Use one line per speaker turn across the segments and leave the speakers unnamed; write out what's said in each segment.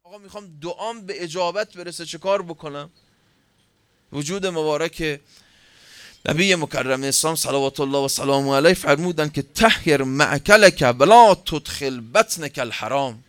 آقا میخوام دعام به اجابت برسه چه کار بکنم؟ وجود مبارک نبی مکرم اسلام صلوات الله و سلام علیه فرمودن که طهر معکلک ولا تدخل بطنک الحرام.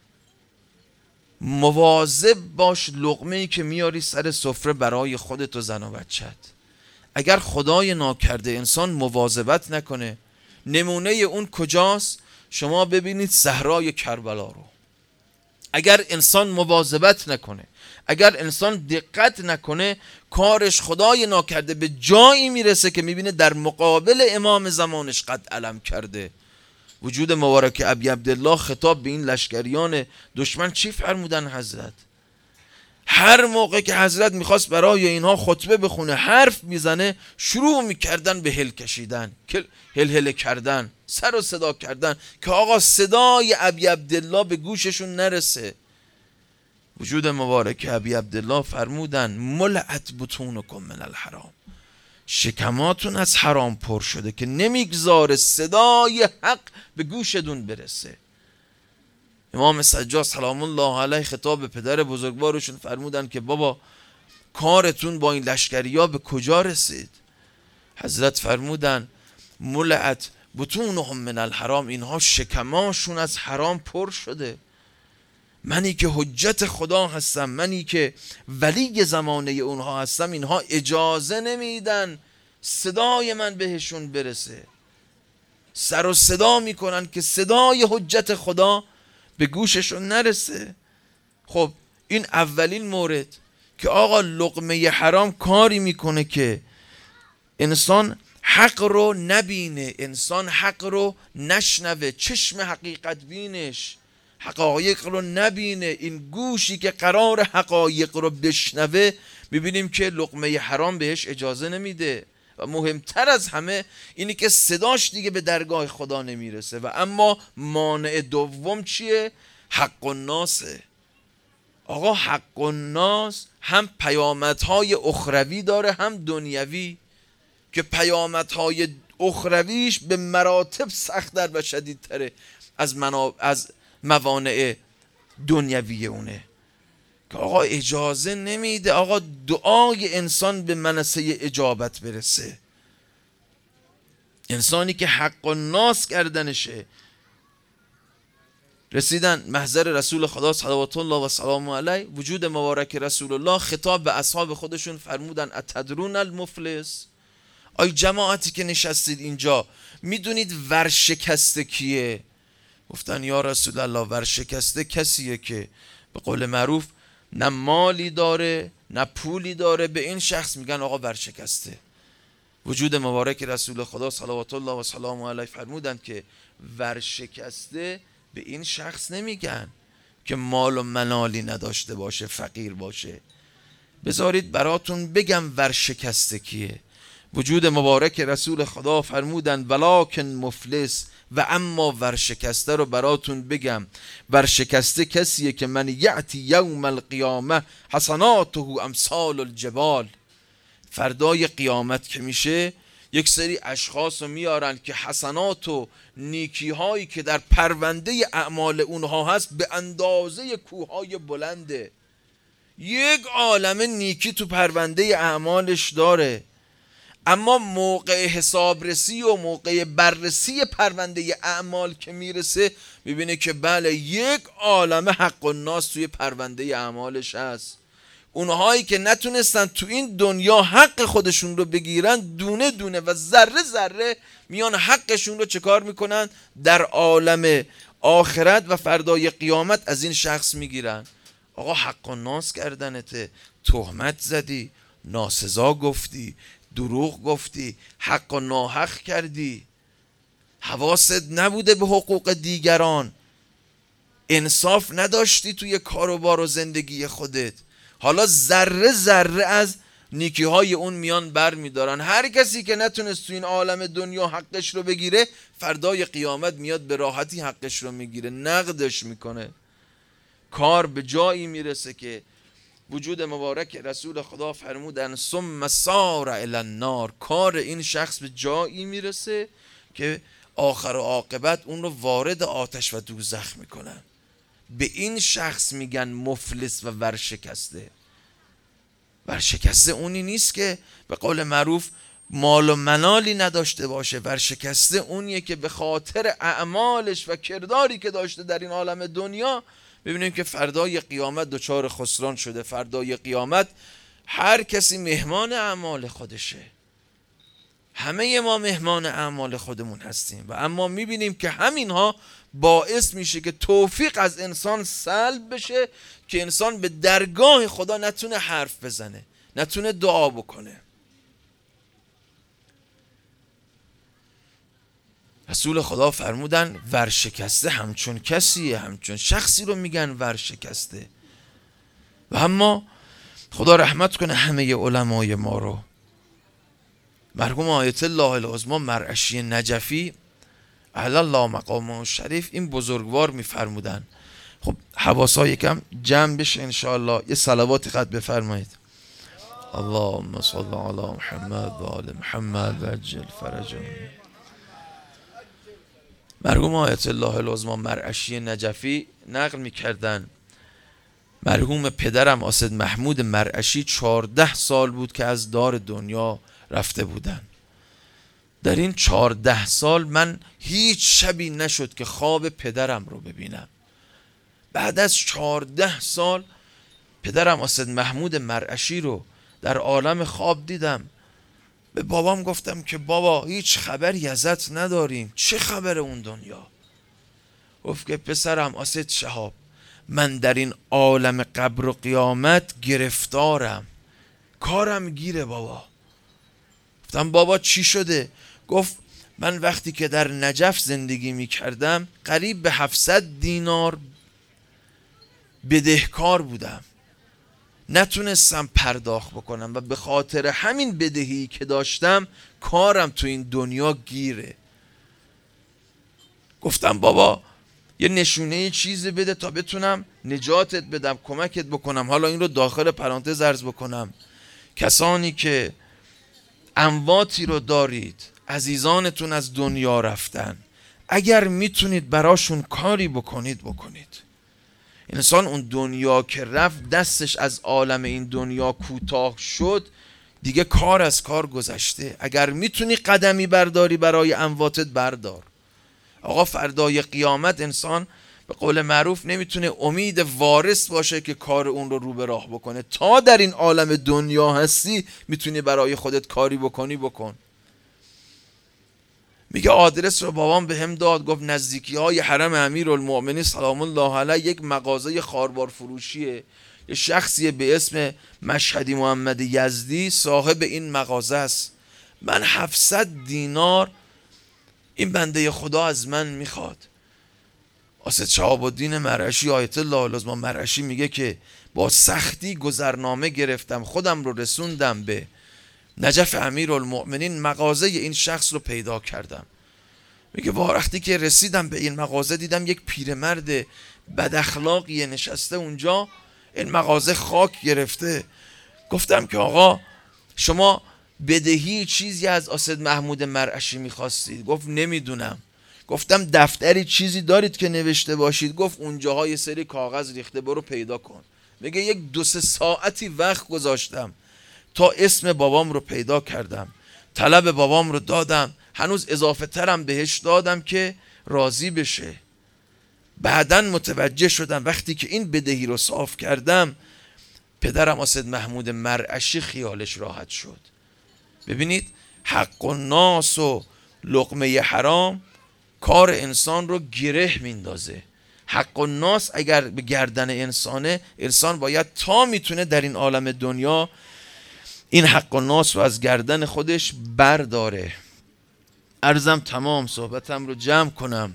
مواظب باش لقمه‌ای که میاری سر سفره برای خودت و زن و بچت. اگر خدای ناکرده انسان مواظبت نکنه، نمونه اون کجاست؟ شما ببینید صحرای کربلا رو. اگر انسان مواظبت نکنه، اگر انسان دقت نکنه، کارش خدای ناکرده به جایی میرسه که میبینه در مقابل امام زمانش قد علم کرده. وجود مبارک ابی عبدالله خطاب به این لشکریان دشمن چی فرمودن حضرت؟ هر موقع که حضرت میخواست برای اینها خطبه بخونه حرف میزنه، شروع میکردن به هل کشیدن، هل کردن، سر و صدا کردن که آقا صدای ابی عبدالله به گوششون نرسه. وجود مبارک ابی عبدالله فرمودن ملعت بطونکم من الحرام، شکماتون از حرام پر شده که نمیگذاره صدای حق به گوشتون برسه. امام سجاد سلام الله علیه خطاب به پدر بزرگوارشون فرمودن که بابا کارتون با این لشکریا به کجا رسید؟ حضرت فرمودن ملعت بطونهم من الحرام، اینها شکماشون از حرام پر شده. منی که حجت خدا هستم، منی که ولی زمانه اونها هستم، اینها اجازه نمیدن صدای من بهشون برسه. سر و صدا میکنن که صدای حجت خدا به گوششون نرسه. خب این اولین مورد که آقا لقمه حرام کاری میکنه که انسان حق رو نبینه، انسان حق رو نشنوه، چشم حقیقت بینش حقایق رو نبینه. این گوشی که قرار حقایق رو بشنوه میبینیم که لقمه حرام بهش اجازه نمیده. و مهمتر از همه اینی که صداش دیگه به درگاه خدا نمیرسه. و اما مانع دوم چیه؟ حق الناسه. آقا حق الناس هم پیامدهای اخروی داره هم دنیوی، که پیامدهای اخرویش به مراتب سخت‌تر و شدیدتره از موانع دنیوی اونه، که آقا اجازه نمیده آقا دعای انسان به منصه اجابت برسه. انسانی که حق الناس کردنشه، رسیدن محضر رسول خدا صلوات الله و سلام علیه، وجود مبارک رسول الله خطاب به اصحاب خودشون فرمودن اتدرون المفلس؟ آی جماعتی که نشستید اینجا میدونید ورشکسته کیه؟ گفتن یا رسول الله ورشکسته کسیه که به قول معروف نه مالی داره نه پولی داره. به این شخص میگن آقا ورشکسته. وجود مبارک رسول خدا صلوات الله و سلام علیه فرمودند که ورشکسته به این شخص نمیگن که مال و منالی نداشته باشه، فقیر باشه. بذارید براتون بگم ورشکسته کیه. وجود مبارک رسول خدا فرمودند ولکن مفلس، و اما ورشکسته رو براتون بگم. ورشکسته کسیه که من یعتی یوم القیامه حسناته امثال الجبال. فردای قیامت که میشه یک سری اشخاص رو میارن که حسنات و نیکی هایی که در پرونده اعمال اونها هست به اندازه کوههای بلنده. یک عالمه نیکی تو پرونده اعمالش داره، اما موقع حسابرسی و موقع بررسی پرونده اعمال که میرسه میبینه که بله یک عالمه حق الناس توی پرونده اعمالش هست. اونهایی که نتونستن تو این دنیا حق خودشون رو بگیرن دونه دونه و ذره ذره میان حقشون رو چه کار میکنن؟ در عالم آخرت و فردای قیامت از این شخص میگیرن. آقا حق الناس کردنته، تهمت زدی، ناسزا گفتی، دروغ گفتی، حق و ناحق کردی، حواست نبوده به حقوق دیگران، انصاف نداشتی توی کار و بار و زندگی خودت. حالا ذره ذره از نیکی های اون میان بر میدارن. هر کسی که نتونست تو این عالم دنیا حقش رو بگیره فردای قیامت میاد به راحتی حقش رو میگیره، نقدش میکنه. کار به جایی میرسه که وجود مبارک رسول خدا فرمودن ثم سار الی النار. کار این شخص به جایی میرسه که آخر و عاقبت اون رو وارد آتش و دوزخ میکنن. به این شخص میگن مفلس و ورشکسته. ورشکسته اونی نیست که به قول معروف مال و منالی نداشته باشه. ورشکسته اونیه که به خاطر اعمالش و کرداری که داشته در این عالم دنیا، ببینیم که فردای قیامت دچار خسران شده. فردای قیامت هر کسی مهمان اعمال خودشه. همه ما مهمان اعمال خودمون هستیم و اما میبینیم که همینها باعث میشه که توفیق از انسان سلب بشه که انسان به درگاه خدا نتونه حرف بزنه، نتونه دعا بکنه. رسول خدا فرمودن ورشکسته همچون کسیه، همچون شخصی رو میگن ورشکسته. و اما خدا رحمت کنه همه علمای ما رو. مرحوم آیت الله العظمی مرعشی نجفی اعلی الله مقامه شریف این بزرگوار میفرمودن. خب حواسا یکم جمع بشه انشاءالله. یه صلواتی قد بفرمایید. اللهم صل علی محمد و آل محمد و عجل فرجهم. مرحوم آیت الله العظمی مرعشی نجفی نقل میکردن مرحوم پدرم اسد محمود مرعشی 14 سال بود که از دار دنیا رفته بودن. در این 14 سال من هیچ شبی نشد که خواب پدرم رو ببینم. بعد از 14 سال پدرم اسد محمود مرعشی رو در عالم خواب دیدم. به بابام گفتم که بابا هیچ خبری ازت نداریم، چه خبر اون دنیا؟ گفت که پسرم اسد شهاب، من در این عالم قبر و قیامت گرفتارم، کارم گیره بابا. گفتم بابا چی شده؟ گفت من وقتی که در نجف زندگی می کردم قریب به 700 دینار بدهکار بودم، نتونستم پرداخت بکنم و به خاطر همین بدهی که داشتم کارم تو این دنیا گیره. گفتم بابا یه نشونه چیزی بده تا بتونم نجاتت بدم، کمکت بکنم. حالا این رو داخل پرانتز عرض بکنم، کسانی که امواتی رو دارید، عزیزانتون از دنیا رفتن، اگر میتونید براشون کاری بکنید بکنید. انسان اون دنیا که رفت دستش از عالم این دنیا کوتاه شد، دیگه کار از کار گذشته. اگر میتونی قدمی برداری برای امواتت بردار. آقا فردای قیامت انسان به قول معروف نمیتونه امید وارث باشه که کار اون رو به راه بکنه. تا در این عالم دنیا هستی میتونی برای خودت کاری بکنی بکن. میگه آدرس رو بابام به هم داد، گفت نزدیکی های حرم امیرالمؤمنین سلام الله علیه یک مغازه خاربار فروشیه، یه شخصیه به اسم مشهدی محمد یزدی صاحب این مغازه است. من 700 دینار این بنده خدا از من میخواد. اسد شهاب الدین مرعشی آیت الله العظمی مرعشی میگه که با سختی گذرنامه گرفتم، خودم رو رسوندم به نجف امیرالمؤمنین، مغازه این شخص رو پیدا کردم. میگه وقتی که رسیدم به این مغازه دیدم یک پیرمرد بد اخلاقی نشسته اونجا، این مغازه خاک گرفته. گفتم که آقا شما بدهی چیزی از اسد محمود مرعشی میخواستید؟ گفت نمیدونم. گفتم دفتری چیزی دارید که نوشته باشید؟ گفت اونجاها یه سری کاغذ ریخته، برو پیدا کن. میگه یک 2-3 ساعتی وقت گذاشتم تا اسم بابام رو پیدا کردم، طلب بابام رو دادم، هنوز اضافه ترم بهش دادم که راضی بشه. بعدن متوجه شدم وقتی که این بدهی رو صاف کردم پدرم اسد محمود مرعشی خیالش راحت شد. ببینید حق الناس و لقمه حرام کار انسان رو گره میندازه. حق الناس اگر به گردن انسانه، انسان باید تا میتونه در این عالم دنیا این حق الناس رو از گردن خودش برداره. عرضم تمام، صحبتم رو جمع کنم.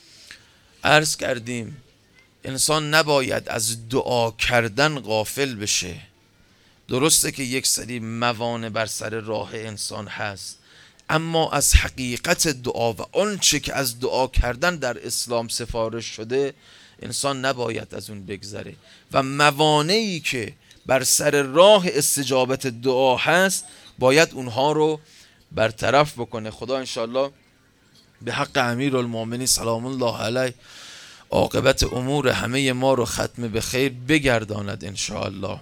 عرض کردیم انسان نباید از دعا کردن غافل بشه. درسته که یک سری موانع بر سر راه انسان هست، اما از حقیقت دعا و آنچه که از دعا کردن در اسلام سفارش شده انسان نباید از اون بگذره و موانعی که بر سر راه استجابت دعا هست باید اونها رو برطرف بکنه. خدا انشالله به حق امیرالمؤمنین سلام الله علیه عاقبت امور همه ما رو ختم به خیر بگرداند انشاءالله.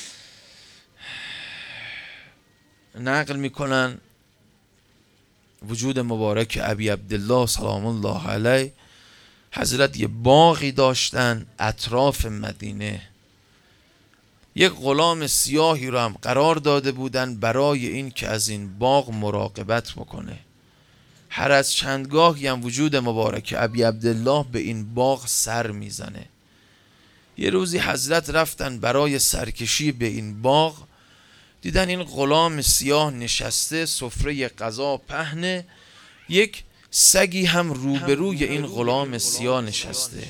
نقل میکنن وجود مبارک ابی عبدالله سلام الله علیه، حضرت یه باغی داشتن اطراف مدینه، یک غلام سیاهی رو هم قرار داده بودن برای این که از این باغ مراقبت بکنه. هر از چندگاهی هم وجود مبارک ابی عبدالله به این باغ سر میزنه. یه روزی حضرت رفتن برای سرکشی به این باغ، دیدن این غلام سیاه نشسته، سفره غذا پهنه، یک سگی هم روبروی این غلام سیاه نشسته.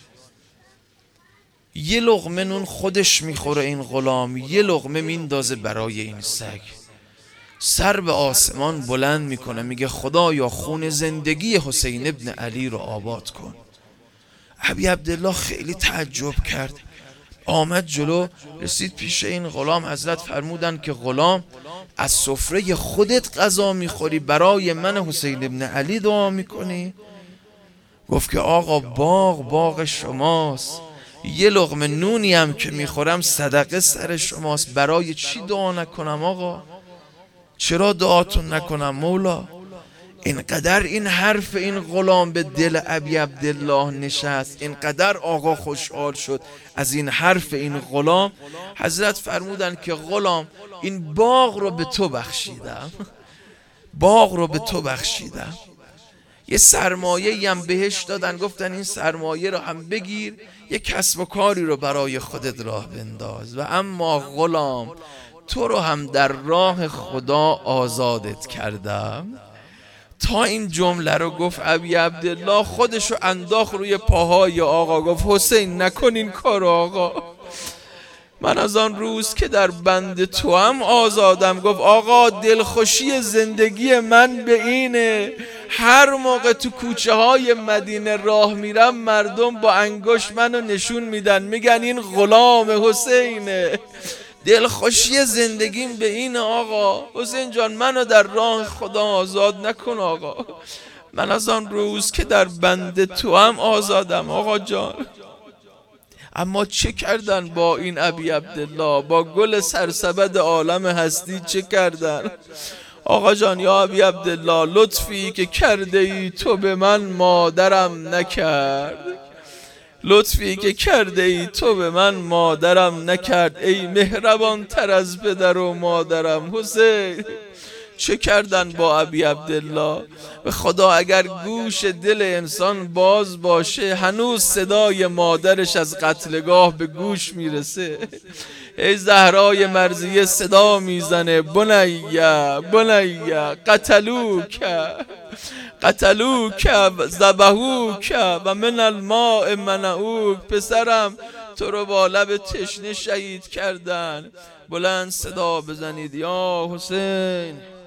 یه لقمه نون خودش میخوره این غلام، یه لقمه میندازه برای این سگ. سر به آسمان بلند میکنه، میگه خدایا خون زندگی حسین ابن علی رو آباد کن. ابی عبدالله خیلی تعجب کرد، آمد جلو، رسید پیش این غلام. حضرت فرمودن که غلام، از سفره خودت غذا میخوری، برای من حسین ابن علی دعا میکنی؟ گفت که آقا باغ شماست، یه لقمه نونی هم که میخورم صدقه سر شماست، برای چی دعا نکنم آقا؟ چرا دعاتون نکنم مولا؟ اینقدر این حرف این غلام به دل ابی عبدالله نشست، اینقدر آقا خوشحال شد از این حرف این غلام. حضرت فرمودن که غلام، این باغ رو به تو بخشیدم، باغ رو به تو بخشیدم. یه سرمایه هم بهش دادن، گفتن این سرمایه رو هم بگیر، یه کسب و کاری رو برای خودت راه بنداز. و اما غلام، تو رو هم در راه خدا آزادت کردم. تا این جمله رو گفت ابی عبدالله خودشو انداخت روی پاهای آقا، گفت حسین نکن این کار آقا، من از آن روز که در بند تو هم آزادم. گفت آقا دلخوشی زندگی من به اینه، هر موقع تو کوچه های مدینه راه میرم مردم با انگشت منو نشون میدن، میگن این غلام حسینه. دلخوشی زندگیم به این آقا. حسین جان منو در راه خدا آزاد نکن آقا، من از آن روز که در بند تو هم آزادم آقا جان. اما چه کردن با این ابی عبدالله، با گل سرسبد عالم هستی چه کردن؟ آقا جان یا ابی عبدالله، لطفی که کرده ای تو به من مادرم نکرد، لطفی که کرده ای تو به من مادرم نکرد، ای مهربان تر از پدر و مادرم. حسین چه کردن با ابی عبدالله؟ به خدا اگر گوش دل انسان باز باشه هنوز صدای مادرش از قتلگاه به گوش میرسه. ای زهرای مرضیه صدا میزنه، بنیه بنیه قتلوک قتلوک ذبحوک و من الماء منعوک. پسرم تو رو با لب تشنه شهید کردن. بلند صدا بزنید یا حسین.